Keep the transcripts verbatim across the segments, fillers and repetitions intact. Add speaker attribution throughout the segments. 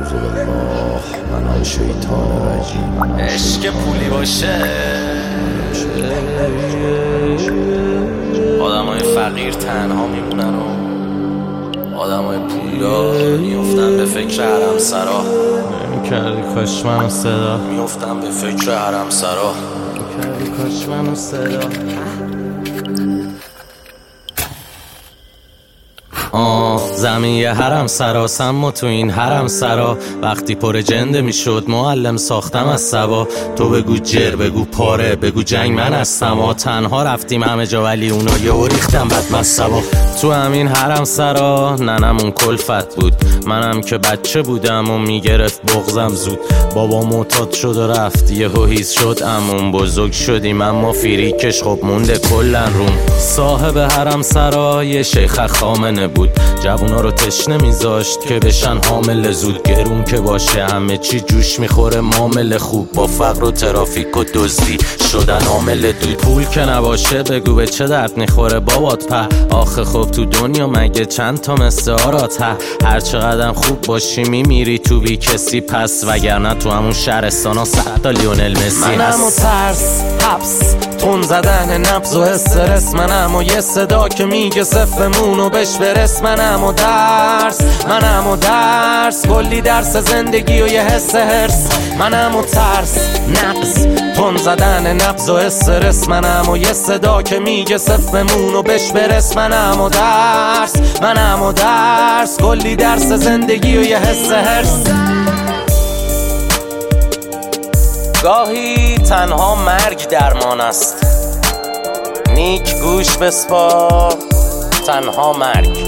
Speaker 1: اعوذ بالله من شیطان رجیم.
Speaker 2: عشق پولی باشه آدم های فقیر تنها میمونن و آدم های پولدار میفتن به فکر حرم سرا.
Speaker 3: کردی کاش منو صدا
Speaker 2: میفتن به فکر حرم سرا.
Speaker 3: کردی کاش منو صدا آه زمین یه حرم سراسم و تو این حرم سرا وقتی پر جنده میشد معلم ساختم از سبا. تو بگو جر بگو پاره بگو جنگ من هستم و تنها رفتیم همه جا ولی اونا یه ریختم بد مصبا. تو همین حرم سرا ننمون کلفت بود منم که بچه بودم و میگرفت بغزم زود. بابا معتاد شد و رفت یه هیز شد امون بزرگ شدیم اما فیریکش خب مونده کلن روم. صاحب حرم سرا یه شیخ خامنه بود جوونا رو تشنه میذاشت که بشن حامل زود. گرون که باشه همه چی جوش میخوره معامله خوب با فقر و ترافیک و دزدی شدن عامل دود. پول که نباشه بگو به چه درد میخوره بابات په آخه خب تو دنیا مگه چند تا مثل آرات ه هر چقدر خوب باشی میمیری تو بی کسی پس وگرنه تو همون شهرستان ها صد تا لیونل مسی هست.
Speaker 2: منم و ترس حبس تون زدن نبض و استرس منم و یه صدا که میگه صفمون و بش برس. منم و درس منم و درس کلی درس زندگی و یه حس هرس. منم و ترس نقص تون زدن نبض و استرس منم و یه صدا که میگه صفمون و بش برس. منم و درس منم و درس کلی درس زندگی و یه حس هرس. گاهی تنها مرگ درمان است نیک گوش بسپار تنها مرگ.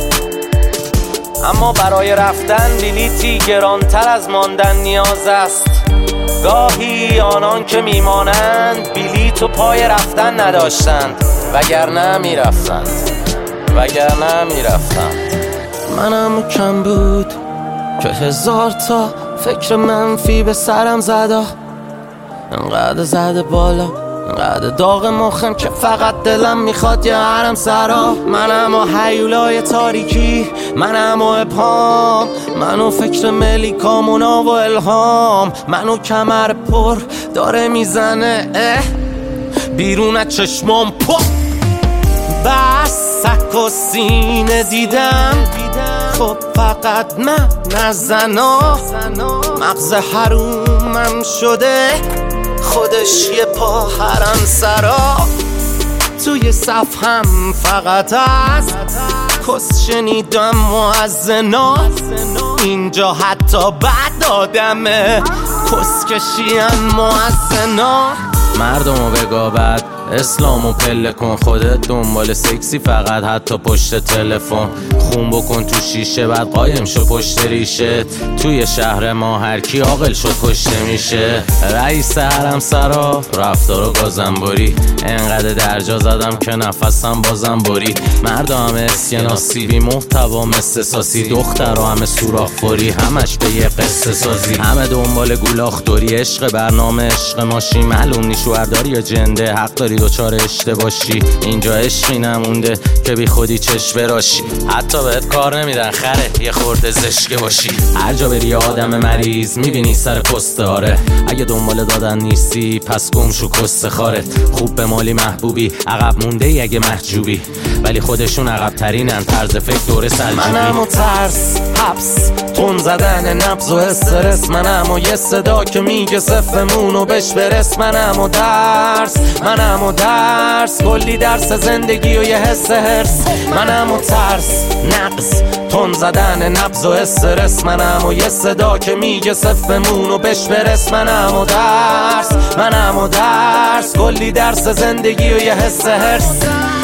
Speaker 2: اما برای رفتن بلیتی گرانتر از ماندن نیاز است. گاهی آنان که میمانند بلیت و پای رفتن نداشتند وگرنه میرفتند وگرنه میرفتند. منم کم بود که هزار تا فکر منفی به سرم زده انقدر زده بالا انقدر داغ مخم که فقط دلم میخواد یه حرم سرا. منم و حیولای تاریکی منم و ابهام منو فکر ملیکامونا و الهام منو کمر پر داره میزنه اه بیرون از چشمام پا بس سک و سینه دیدم خب فقط من نزنا مغز حرومم شده خودش یه پا حرم سرا. توی صف هم فقط از کس شنیدم و از زنا اینجا حتی بد آدمه کس کشیم موزنا.
Speaker 3: مردمو بگابد اسلامو پله کن خودت دنبال سکسی فقط حتی پشت تلفن خون بکن تو شیشه بعد قایم شو پشت ریشت. توی شهر ما هر کی عاقل شد کشته میشه. رئیس حرم سرا رفتار و گازنباری انقدر درجا زدم که نفسم بازم برید. مردا همه اسکناسی بی محتوا مثل ساسی دخترها همه سوراخ خوری همش به یه قصه سازی همه دنبال گولاخ دوری عشق برنامه عشق ماشی معلوم نی شوهرداری یا جنده حق داری دوچار اشتباشی. اینجا عشقی نمونده که بی خودی چشم براشی حتی بهت کار نمیدن خره یه خورده زشکه باشی. هر جا بری آدم مریض میبینی سر کسته آره اگه دنبال دادن نیستی پس گم شو کسته خارت. خوب به مالی محبوبی عقب مونده ای اگه محجوبی ولی خودشون عقب ترینن طرز فکر دوره سلجوبی.
Speaker 2: منم و ترس حبس تون زدن نبض و استرس منم و یه صدا که میگه صفمون و بش برس. منم و درس منم و درس کلی درس زندگی و یه حس هرس. منم و ترس نقص تون زدن نبض و استرس منم و یه صدا که میگه صفمون و بش برس. منم و درس منم و درس کلی درس زندگی و یه حس هرس.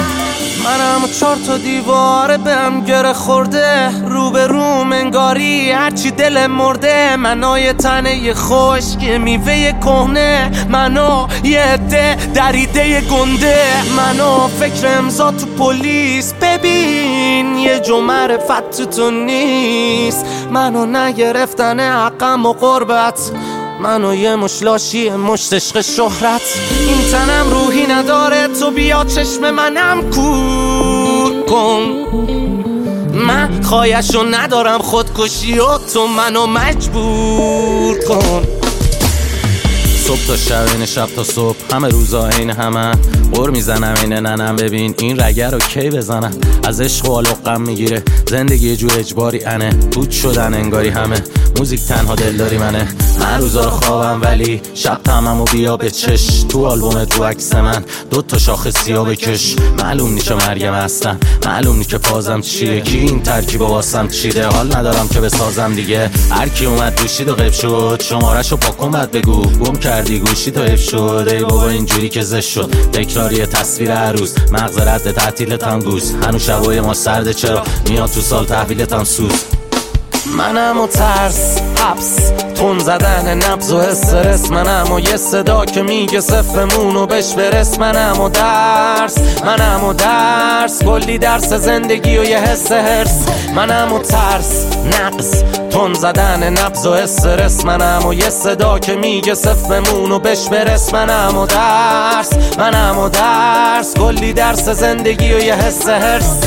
Speaker 2: منم و چار تا دیواره بهم گره خورده رو به روم انگاری هرچی دل مرده. منو یه تنه خشک میوه کهنه منو یه عده دریده گنده منو فکر امضا تو پلیس ببین یه جو معرفت تو نیست. منو نگرفتن حقم و قربت منو یه مشلاشی مشت عشق شهرت. این تنم روحی نداره تو بیا چشم منم کور کن من خواهشو ندارم خودکشی و تو منو مجبور کن. صبح تا شب این شب تا صبح همه روزا این همه قر میزنم این ننم. ببین این رگه رو کی بزنم؟ از عشق و علقم میگیره زندگی یه جور اجباری انه. بود شدن انگاری همه موزیک تنها دلداری منه. من روزا رو خوابم ولی شب تمام و بیا به چش. تو آلبوم تو عکس من دو تا شاخه سیاه بکش. معلوم نی که مرگم هستم، معلوم نی که پازم چیه. کی این ترکیب واسم چیده؟ حال ندارم که بسازم دیگه. هر کی اومد دوشید و غیب شد شماره‌شو پاکن بعد بگو گم کردی گوشی تو اف شد. ای بابا اینجوری که زش شد تکراری تصویر هر روز. مغز رد تعطیلت هم گوز. هنوز شبای ما سرده چرا میاد تو سال تحویلت هم سوز. منم و ترس حبس تون زدن نبض و استرس. منم و یه صدا که میگه صفمونو بش برس. منم و درس منم و درس کلی درس زندگی و یه حس هرس. منم و ترس نقص تون زدن نبض و استرس. منم و یه صدا که میگه صفمونو بش برس. منم و درس منم و درس کلی درس زندگی و یه حس هرس.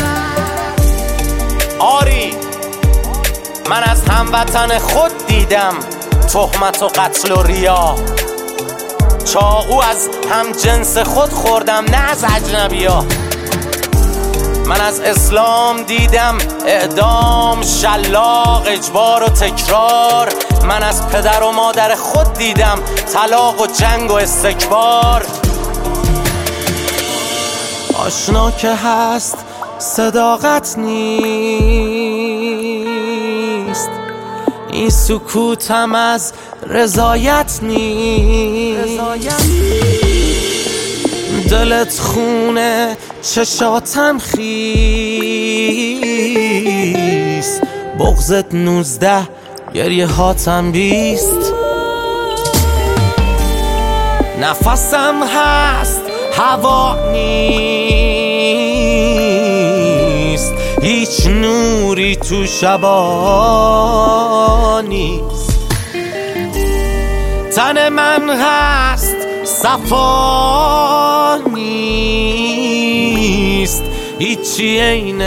Speaker 2: آری من از هموطن خود دیدم تهمت و قتل و ریا. چاقو از هم جنس خود خوردم نه از اجنبیا. من از اسلام دیدم اعدام شلاق اجبار و تکرار. من از پدر و مادر خود دیدم طلاق و جنگ و استکبار. آشنا که هست صداقت نیست. این سکوت هم از رضایت نیست. دلت خونه چشاتم خیست. بغضت نوزده گریه هاتم بیست. نفسم هست هوا نیست. هیچ نوری تو شبا نیست. تن من هست صفا نیست. هیچی عین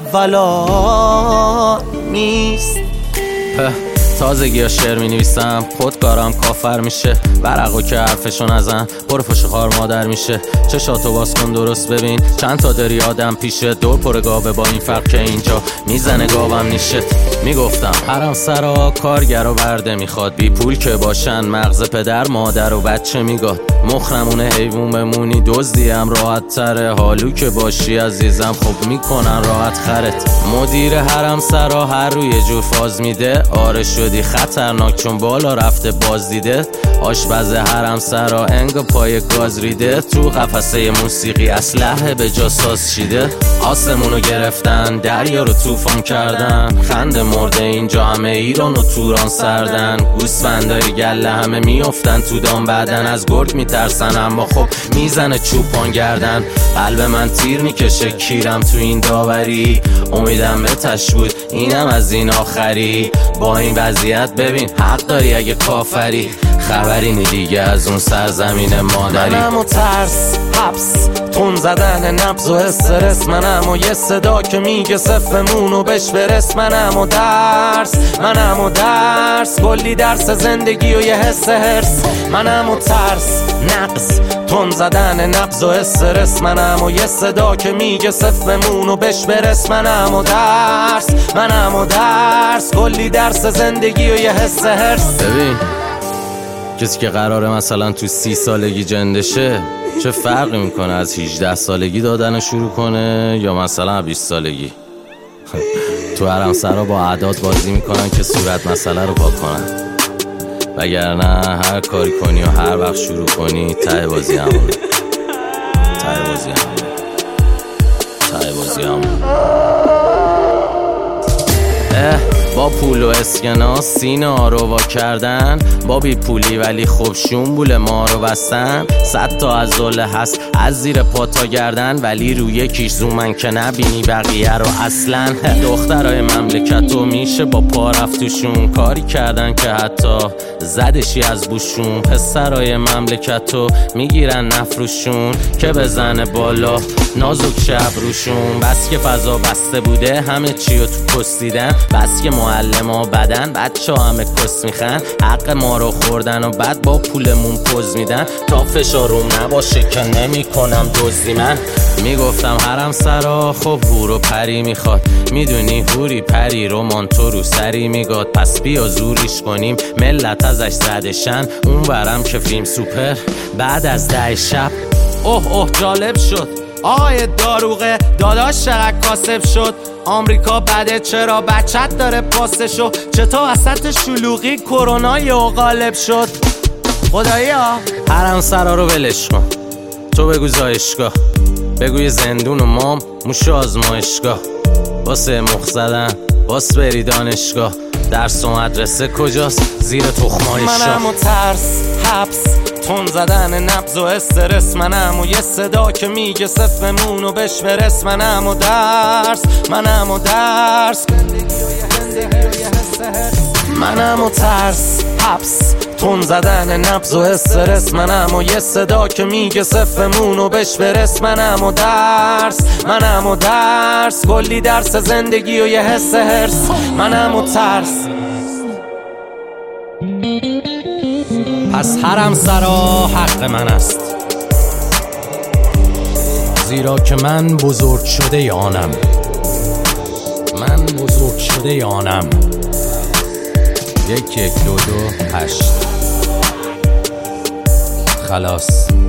Speaker 2: اولا نیست. تازگی ها شعر می نویسم خودکارم کافر میشه. ورقو که حرفشو نزن پر فش خار مادر میشه. چشاتو باز کن درست ببین چند تا داری آدم پیشه. دور پر گاوه با این فرق که اینجا میزنه گاوم نیشت. میگفتم حرم سرا کارگر و برده میخواد. بی پول که باشن مغز پدر مادر و بچه میگاد. مخرمونه حیوون بمونی دزدی هم راحت تره. حالو که باشی عزیزم خب میکنن راحت خرت. مدیر حرم سرا هر روی یه جور فاز میده. آره شدی خطرناک چون بالا رفته باز دیده. آشپز حرم سرا انگا پای گاز ریده. تو قفسه موسیقی اسلحه به جا ساز شیده. آسمونو گرفتن دریا رو طوفان کردن. خنده مرده اینجا همه ایران و توران سردن. گوسفندای گله همه میافتن تو دام بعدن. از گرگ میترسن اما خب میزنه چوپان گردن. قلب من تیر میکشه کیرم تو این داوری. امیدم به تش بود اینم از این آخری. با این وضعیت ببین حق داری اگه کافری. خبری نی دیگه از اون سرزمین مادری. منم و ترس حبس تون زدن نبض و استرس. منم و یه صدا که میگه صفمونو بش برس. منم و درس منم و درس کلی درس زندگی و یه حس هرس. منم و ترس نقص تون زدن نبض و استرس. منم و یه صدا که میگه صفمونو بش برس. منم و درس منم و درس کلی درس زندگی و یه حس هرس. ببین کسی که قراره مثلا تو سی سالگی جندشه چه فرقی میکنه از هجده سالگی دادن شروع کنه یا مثلا بیست سالگی؟ تو حرم سرا با اعداد بازی میکنن که صورت مسئله رو پاک کنن. وگرنه هر کاری کنی و هر وقت شروع کنی ته بازی همونه. ته بازی همونه. ته بازی همونه. با پول و اسکناس سینه ها رو وا کردن. با بی پولی ولی خوب شنبول ما رو بستن. صد تا عضله هست
Speaker 3: از زیر پا تا گردن، ولی روی یکیش زومن که نبینی بقیه رو اصلا. دخترای مملکتو میشه با پا رفتوشون، کاری کردن که حتی زدشی از بوشون. پسرای مملکتو میگیرن نفروشون که بزنه بالا نازک شب روشون. بس که فضا بسته بوده همه چی رو تو کس دیدن، بس که معلم ها بدن بچه ها همه کس میخن، حق ما رو خوردن و بعد با پولمون پوز میدن. تا فشاروم نباشه که نمی کنم دزدی. من میگفتم حرم سرا خب هور و پری میخواد، میدونی هوری پری رو مانتو رو سری میگاد. پس بیا زوریش کنیم ملت ازش زدشن، اون برم که فیلم سوپر بعد از ده شب. اوه اوه جالب شد آقای داروغه داداش چقدر کاسب شد. آمریکا بده چرا بچت داره پاسشو، چطور وسط شلوغی کرونا یهو غالب شد. خدایا حرم سرا رو ولش کن، تو بگو زایشگاه، بگوی زندون و مام موش آزمایشگاه. واسه مخ زدن باس بری دانشگاه، درس و مدرسه کجاست زیر تخمای شاه.
Speaker 2: منم و ترس حبس تون زدن نبض و استرس، منم و یه صدا که میگه صفمون و بش برس. منم و درس منم و درس منم و ترس حبس تون زدن نبض و استرس، منم و یه صدا که میگه صفمون و بش برس. منم و درس منم و درس کلی درس زندگی و یه حس هرس. منم و ترس. پس حرم سرا حق من است، زیرا که من بزرگ شده یانم، من بزرگ شده یانم. یک یک دو دو هشت خلاص.